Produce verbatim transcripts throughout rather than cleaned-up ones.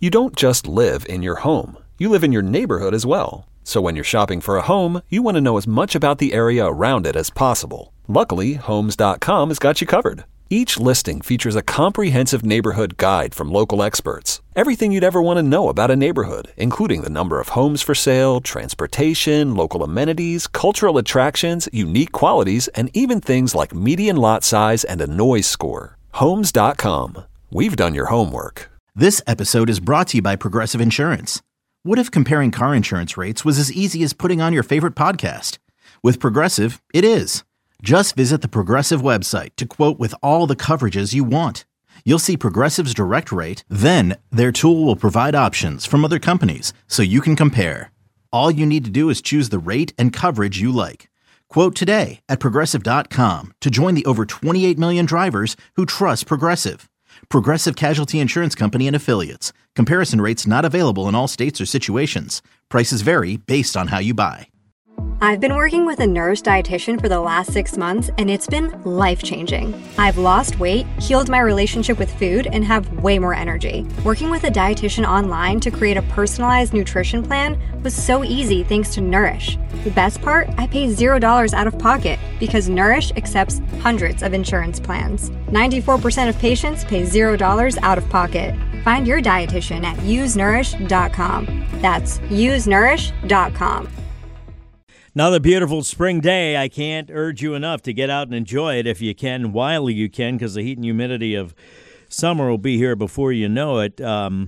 You don't just live in your home. You live in your neighborhood as well. So when you're shopping for a home, you want to know as much about the area around it as possible. Luckily, Homes dot com has got you covered. Each listing features a comprehensive neighborhood guide from local experts. Everything you'd ever want to know about a neighborhood, including the number of homes for sale, transportation, local amenities, cultural attractions, unique qualities, and even things like median lot size and a noise score. Homes dot com. We've done your homework. This episode is brought to you by Progressive Insurance. What if comparing car insurance rates was as easy as putting on your favorite podcast? With Progressive, it is. Just visit the Progressive website to quote with all the coverages you want. You'll see Progressive's direct rate, then their tool will provide options from other companies so you can compare. All you need to do is choose the rate and coverage you like. Quote today at Progressive dot com to join the over twenty-eight million drivers who trust Progressive. Progressive Casualty Insurance Company and Affiliates. Comparison rates not available in all states or situations. Prices vary based on how you buy. I've been working with a Nourish dietitian for the last six months, and it's been life-changing. I've lost weight, healed my relationship with food, and have way more energy. Working with a dietitian online to create a personalized nutrition plan was so easy thanks to Nourish. The best part? I pay zero dollars out of pocket because Nourish accepts hundreds of insurance plans. ninety-four percent of patients pay zero dollars out of pocket. Find your dietitian at use nourish dot com. That's use nourish dot com. Another beautiful spring day. I can't urge you enough to get out and enjoy it if you can, while you can, because the heat and humidity of summer will be here before you know it. Um,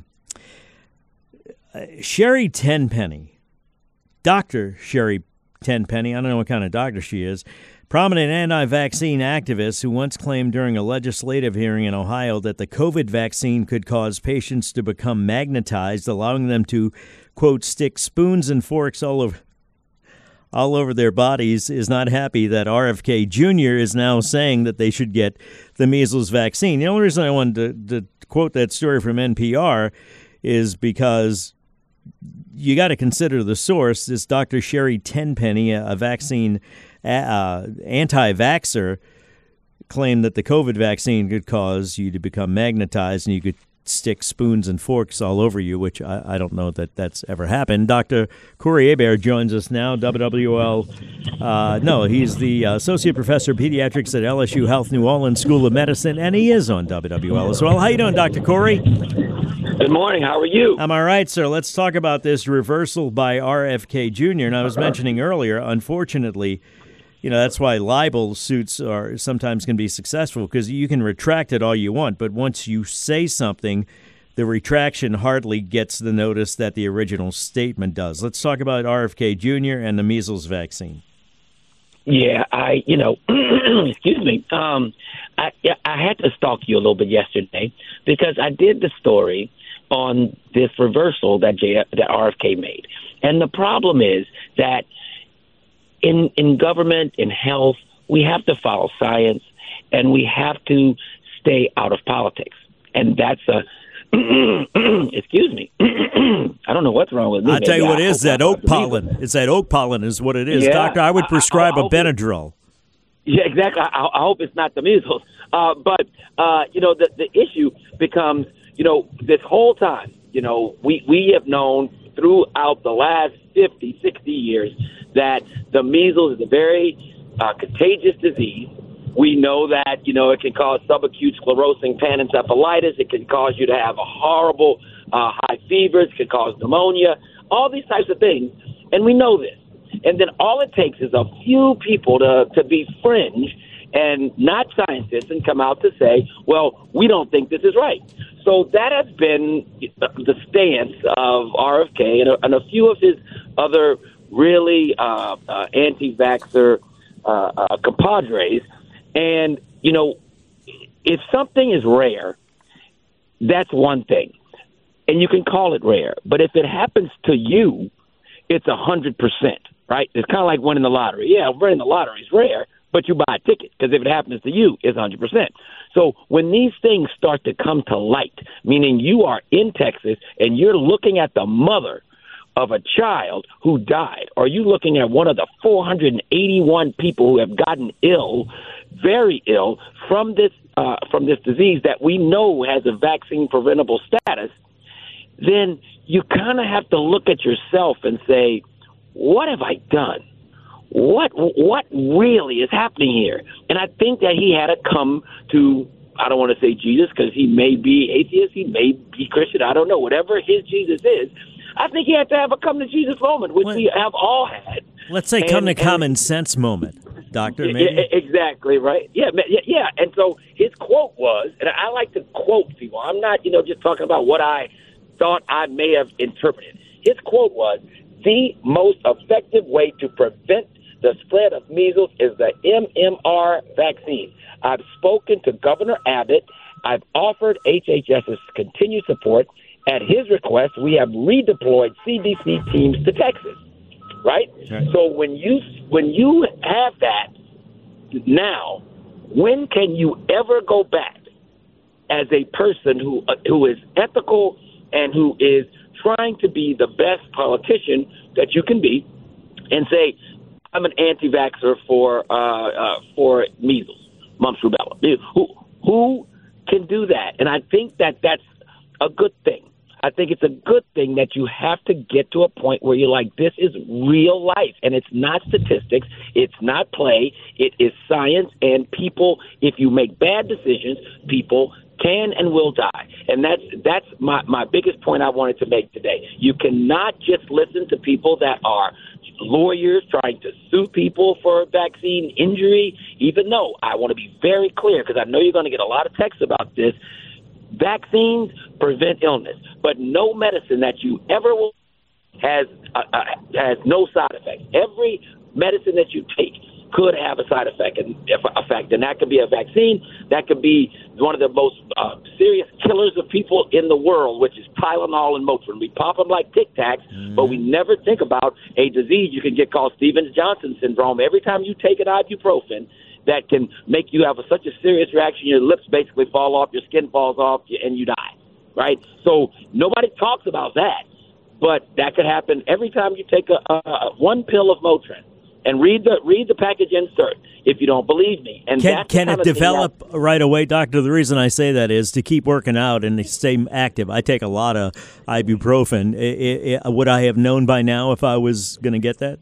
Sherry Tenpenny, Doctor Sherry Tenpenny, I don't know what kind of doctor she is, prominent anti-vaccine activist who once claimed during a legislative hearing in Ohio that the COVID vaccine could cause patients to become magnetized, allowing them to, quote, stick spoons and forks all over all over their bodies, is not happy that R F K Junior is now saying that they should get the measles vaccine. The only reason I wanted to, to quote that story from N P R is because you got to consider the source. This Doctor Sherry Tenpenny, a, a vaccine uh, anti-vaxxer, claimed that the COVID vaccine could cause you to become magnetized and you could stick spoons and forks all over you, which I, I don't know that that's ever happened. Doctor Corey Hebert joins us now, W W L. Uh, no, he's the Associate Professor of Pediatrics at L S U Health New Orleans School of Medicine, and he is on W W L as well. How you doing, Doctor Corey? Good morning. How are you? I'm all right, sir. Let's talk about this reversal by R F K Junior And I was mentioning earlier, unfortunately, you know, that's why libel suits are sometimes can be successful, because you can retract it all you want, but once you say something, the retraction hardly gets the notice that the original statement does. Let's talk about R F K Junior and the measles vaccine. Yeah, I, you know, excuse me. Um, I, I had to stalk you a little bit yesterday because I did the story on this reversal that J, that R F K made, and the problem is that in in government, in health, we have to follow science, and we have to stay out of politics, and that's a excuse me. I don't know what's wrong with me. I'll tell you Maybe what I it is, that oak pollen. It. It's that oak pollen is what it is. Yeah, Doctor, I would prescribe I, I, I a Benadryl. Yeah, exactly. I, I hope it's not the measles. Uh, but, uh, you know, the, the issue becomes, you know, this whole time, you know, we, we have known throughout the last fifty, sixty years that the measles is a very uh, contagious disease. We know that, you know, it can cause subacute sclerosing panencephalitis. It can cause you to have a horrible uh, high fevers. It can cause pneumonia, all these types of things. And we know this. And then all it takes is a few people to, to be fringe and not scientists and come out to say, well, we don't think this is right. So that has been the stance of R F K and a, and a few of his other really uh, uh, anti-vaxxer uh, uh, compadres. And, you know, if something is rare, that's one thing. And you can call it rare. But if it happens to you, it's one hundred percent, right? It's kind of like winning the lottery. Yeah, winning the lottery is rare, but you buy a ticket because if it happens to you, it's one hundred percent. So when these things start to come to light, meaning you are in Texas and you're looking at the mother of a child who died, or you looking at one of the four hundred eighty-one people who have gotten ill, very ill, from this uh, from this disease that we know has a vaccine preventable status, then you kind of have to look at yourself and say, what have I done? What what really is happening here? And I think that he had to come to, I don't want to say Jesus because he may be atheist, he may be Christian, I don't know. Whatever his Jesus is, I think he had to have a come to Jesus moment, which what? we have all had. Let's say and, come to and, common sense moment, Doctor, maybe? Yeah, exactly, right? Yeah, yeah, yeah. And so his quote was, and I like to quote people. I'm not, you know, just talking about what I thought I may have interpreted. His quote was, the most effective way to prevent the spread of measles is the M M R vaccine. I've spoken to Governor Abbott. I've offered H H S's continued support. At his request, we have redeployed C D C teams to Texas. Right? right? So when you when you have that now, when can you ever go back as a person who uh, who is ethical and who is trying to be the best politician that you can be and say, I'm an anti-vaxxer for uh, uh, for measles, mumps, rubella? Who who can do that? And I think that that's a good thing. I think it's a good thing that you have to get to a point where you're like, this is real life, and it's not statistics, it's not play, it is science, and people, if you make bad decisions, people can and will die. And that's that's my, my biggest point I wanted to make today. You cannot just listen to people that are lawyers trying to sue people for vaccine injury, even though I want to be very clear, because I know you're going to get a lot of texts about this. Vaccines prevent illness, but no medicine that you ever will has uh, uh, has no side effects. Every medicine that you take could have a side effect, and effect, and that could be a vaccine. That could be one of the most uh, serious killers of people in the world, which is Tylenol and Motrin. We pop them like Tic Tacs, mm. but we never think about a disease you can get called Stevens-Johnson syndrome. Every time you take an ibuprofen, that can make you have a, such a serious reaction, your lips basically fall off, your skin falls off, and you die, right? So nobody talks about that, but that could happen every time you take a, a one pill of Motrin. And read the read the package insert if you don't believe me. And can that's can it develop that, right away, Doctor? The reason I say that is to keep working out and to stay active. I take a lot of ibuprofen. It, it, would I have known by now if I was going to get that?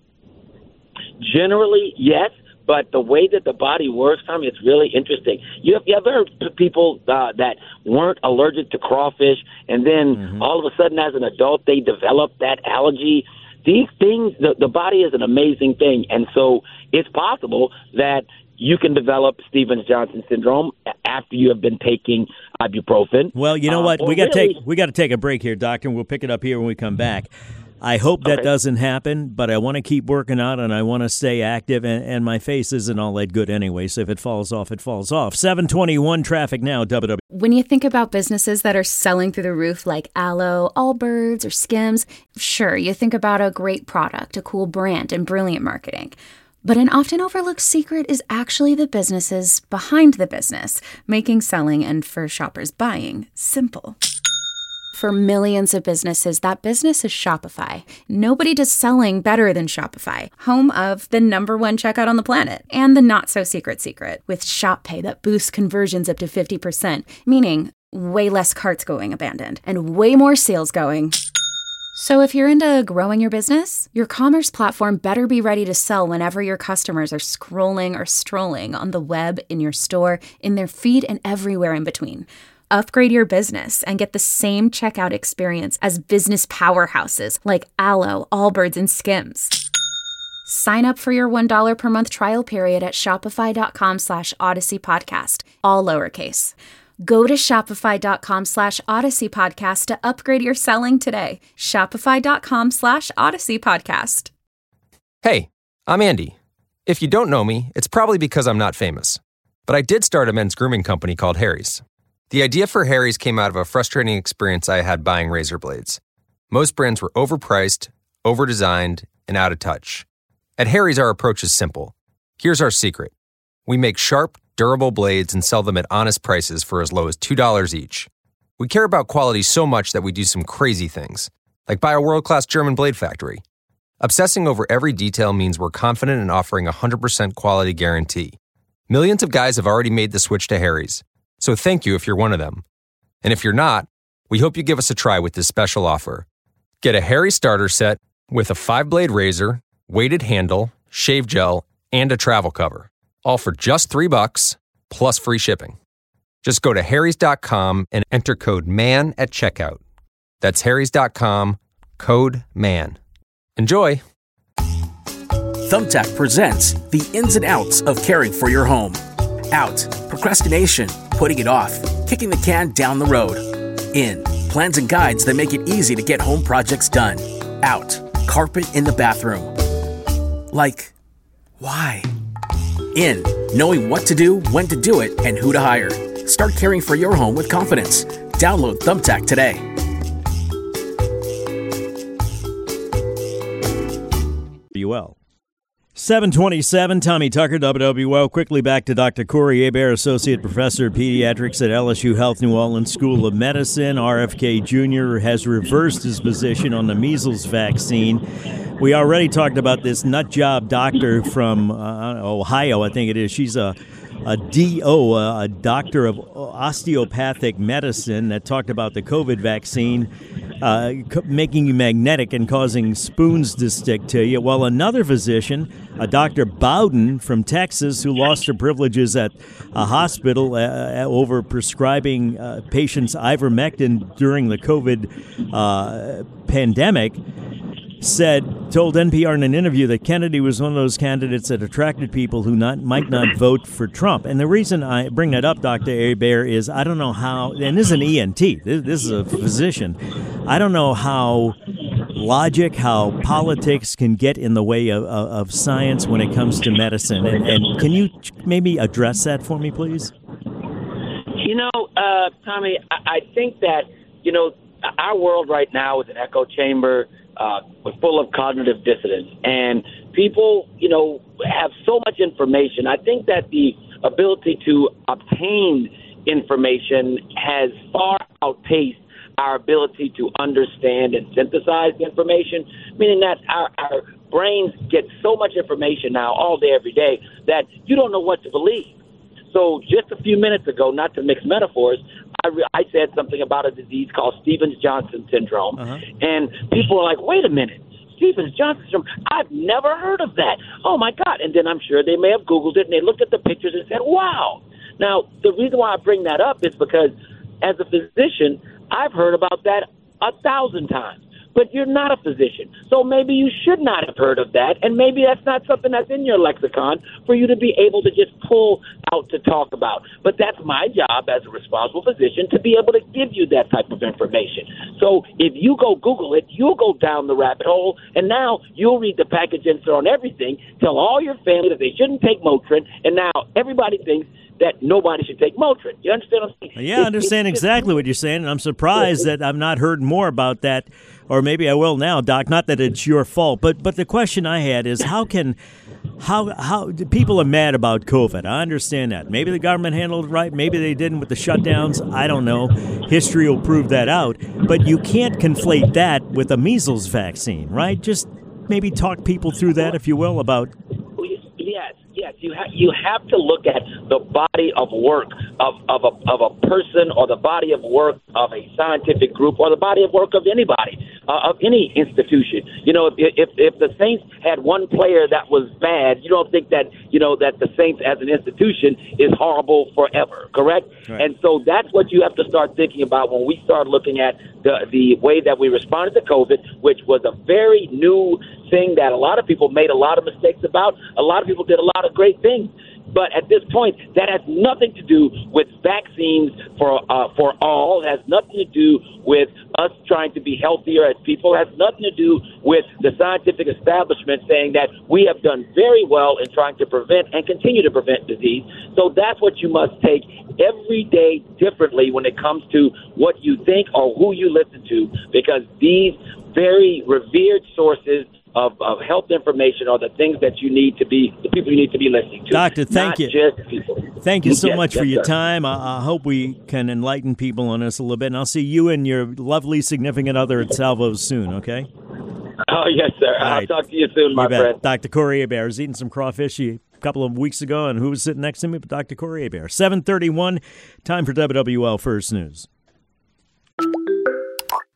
Generally, yes. But the way that the body works, Tommy, it's really interesting. You have, you ever heard people uh, that weren't allergic to crawfish, and then mm-hmm. all of a sudden as an adult they develop that allergy? These things, the, the body is an amazing thing, and so it's possible that you can develop Stevens-Johnson syndrome after you have been taking ibuprofen. Well, you know uh, what? We got to really, take we got to take a break here, Doctor, and we'll pick it up here when we come back. I hope that okay. doesn't happen, but I want to keep working out and I want to stay active, and, and my face isn't all that good anyway, so if it falls off, it falls off. seven twenty-one traffic now, W W. When you think about businesses that are selling through the roof like Aloe, Allbirds, or Skims, sure, you think about a great product, a cool brand, and brilliant marketing. But an often overlooked secret is actually the businesses behind the business, making selling and for shoppers buying simple. For millions of businesses, that business is Shopify. Nobody does selling better than Shopify, home of the number one checkout on the planet and the not-so-secret secret with Shop Pay that boosts conversions up to fifty percent, meaning way less carts going abandoned and way more sales going. So if you're into growing your business, your commerce platform better be ready to sell whenever your customers are scrolling or strolling on the web, in your store, in their feed, and everywhere in between. Upgrade your business and get the same checkout experience as business powerhouses like Aloe, Allbirds, and Skims. Sign up for your one dollar per month trial period at shopify.com slash Odyssey Podcast, all lowercase. Go to shopify.com slash Odyssey Podcast to upgrade your selling today. Shopify.com slash Odyssey Podcast. Hey, I'm Andy. If you don't know me, it's probably because I'm not famous. But I did start a men's grooming company called Harry's. The idea for Harry's came out of a frustrating experience I had buying razor blades. Most brands were overpriced, overdesigned, and out of touch. At Harry's, our approach is simple. Here's our secret. We make sharp, durable blades and sell them at honest prices for as low as two dollars each. We care about quality so much that we do some crazy things, like buy a world-class German blade factory. Obsessing over every detail means we're confident in offering a one hundred percent quality guarantee. Millions of guys have already made the switch to Harry's. So thank you if you're one of them. And if you're not, We hope you give us a try with this special offer. Get a Harry's starter set with a five-blade razor, weighted handle, shave gel, and a travel cover. All for just three bucks, plus free shipping. Just go to harrys dot com and enter code MAN at checkout. That's harrys dot com, code MAN. Enjoy! Thumbtack presents the ins and outs of caring for your home. Out, procrastination, putting it off, kicking the can down the road. In, plans and guides that make it easy to get home projects done. Out, carpet in the bathroom. Like, why? In, knowing what to do, when to do it, and who to hire. Start caring for your home with confidence. Download Thumbtack today. W L. seven twenty-seven, Tommy Tucker, W W L. Quickly back to Doctor Corey Hebert, Associate Professor of Pediatrics at L S U Health New Orleans School of Medicine. R F K Junior has reversed his position on the measles vaccine. We already talked about this nut job doctor from uh, Ohio, I think it is. She's a, a D O, a doctor of osteopathic medicine, that talked about the COVID vaccine uh, making you magnetic and causing spoons to stick to you. Well, another physician, a Doctor Bowden from Texas, who lost her privileges at a hospital uh, over prescribing uh, patients ivermectin during the COVID uh, pandemic, said, told N P R in an interview that Kennedy was one of those candidates that attracted people who not might not vote for Trump. And the reason I bring that up, Doctor Hebert, is I don't know how, and this is an E N T, this, this is a physician, I don't know how logic, how politics can get in the way of, of, of science when it comes to medicine. And, and can you maybe address that for me, please? You know, uh, Tommy, I, I think that, you know, our world right now is an echo chamber. Uh, we're full of cognitive dissonance, and people, you know, have so much information. I think that the ability to obtain information has far outpaced our ability to understand and synthesize the information, meaning that our, our brains get so much information now all day, every day, that you don't know what to believe. So just a few minutes ago, not to mix metaphors, I, re- I said something about a disease called Stevens-Johnson syndrome. Uh-huh. And people are like, wait a minute, Stevens-Johnson syndrome? I've never heard of that. Oh, my God. And then I'm sure they may have Googled it, and they looked at the pictures and said, wow. Now, the reason why I bring that up is because as a physician, I've heard about that a thousand times. But you're not a physician, so maybe you should not have heard of that, and maybe that's not something that's in your lexicon for you to be able to just pull out to talk about. But that's my job as a responsible physician, to be able to give you that type of information. So if you go Google it, you'll go down the rabbit hole, and now you'll read the package insert on everything, tell all your family that they shouldn't take Motrin, and now everybody thinks that nobody should take Motrin. You understand what I'm saying? Yeah, I understand exactly what you're saying, and I'm surprised that I've not heard more about that, or maybe I will now, Doc. Not that it's your fault, but but the question I had is how can how how people are mad about COVID? I understand that. Maybe the government handled it right, maybe they didn't with the shutdowns. I don't know. History will prove that out. But you can't conflate that with a measles vaccine, right? Just maybe talk people through that, if you will, about. Yes. Yes, you have you have to look at the body of work of, of a of a person, or the body of work of a scientific group, or the body of work of anybody, uh, of any institution. You know, if, if if the Saints had one player that was bad, you don't think that you know that the Saints as an institution is horrible forever, correct? Right. And so that's what you have to start thinking about when we start looking at the the way that we responded to COVID, which was a very new thing that a lot of people made a lot of mistakes about. A lot of people did a lot of great things. But at this point, that has nothing to do with vaccines for uh, for all. It has nothing to do with us trying to be healthier as people. It has nothing to do with the scientific establishment saying that we have done very well in trying to prevent and continue to prevent disease. So that's what you must take every day differently when it comes to what you think or who you listen to, because these very revered sources Of, of health information are the things that you need to be, the people you need to be listening to. Doctor, thank not you. Just people. Thank you so yes, much yes, for your sir. time. I, I hope we can enlighten people on this a little bit. And I'll see you and your lovely significant other at Salvo's soon, okay? Oh, yes, sir. All I'll right. talk to you soon, my you friend. Doctor Corey Hebert was eating some crawfish a couple of weeks ago, and who was sitting next to me but Doctor Corey Hebert. seven thirty-one, time for W W L First News.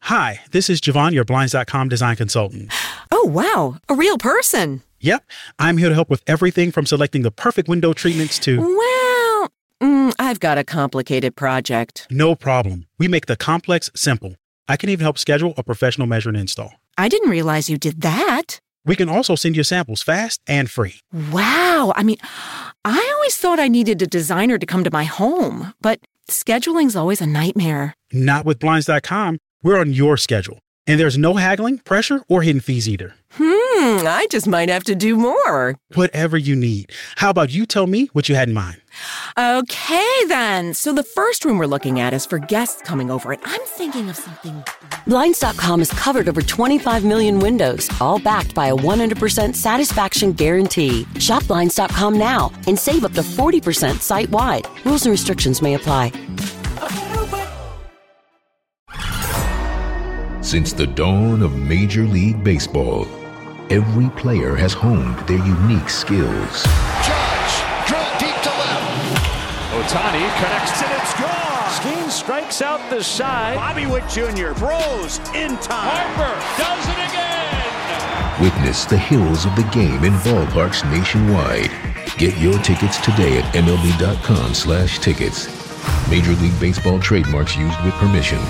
Hi, this is Javon, your Blinds dot com design consultant. Oh, wow. A real person. Yep. I'm here to help with everything from selecting the perfect window treatments to... Well, mm, I've got a complicated project. No problem. We make the complex simple. I can even help schedule a professional measure and install. I didn't realize you did that. We can also send you samples fast and free. Wow. I mean, I always thought I needed a designer to come to my home, but scheduling's always a nightmare. Not with Blinds dot com. We're on your schedule. And there's no haggling, pressure, or hidden fees either. Hmm, I just might have to do more. Whatever you need. How about you tell me what you had in mind? Okay, then. So the first room we're looking at is for guests coming over, and I'm thinking of something... Blinds dot com has covered over twenty-five million windows, all backed by a one hundred percent satisfaction guarantee. Shop Blinds dot com now and save up to forty percent site-wide. Rules and restrictions may apply. Since the dawn of Major League Baseball, every player has honed their unique skills. Judge, drill deep to left. Ohtani connects and it's gone. Skeen strikes out the side. Bobby Witt Junior throws in time. Harper does it again. Witness the hills of the game in ballparks nationwide. Get your tickets today at M L B dot com slash tickets. Major League Baseball trademarks used with permission.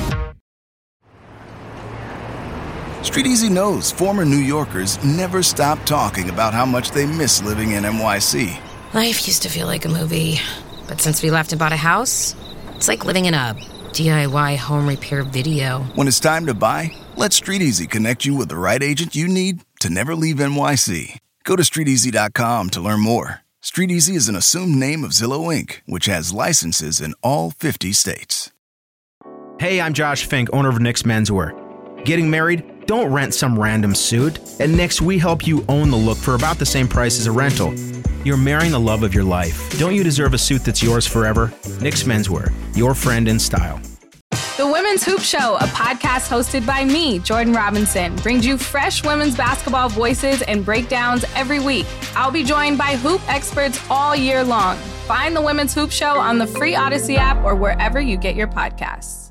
StreetEasy knows former New Yorkers never stop talking about how much they miss living in N Y C. Life used to feel like a movie, but since we left and bought a house, it's like living in a D I Y home repair video. When it's time to buy, let StreetEasy connect you with the right agent you need to never leave N Y C. Go to street easy dot com to learn more. StreetEasy is an assumed name of Zillow Incorporated, which has licenses in all fifty states. Hey, I'm Josh Fink, owner of Nick's Menswear. Getting married? Don't rent some random suit. At Nick's, we help you own the look for about the same price as a rental. You're marrying the love of your life. Don't you deserve a suit that's yours forever? Nick's Menswear, your friend in style. The Women's Hoop Show, a podcast hosted by me, Jordan Robinson, brings you fresh women's basketball voices and breakdowns every week. I'll be joined by hoop experts all year long. Find the Women's Hoop Show on the free Odyssey app or wherever you get your podcasts.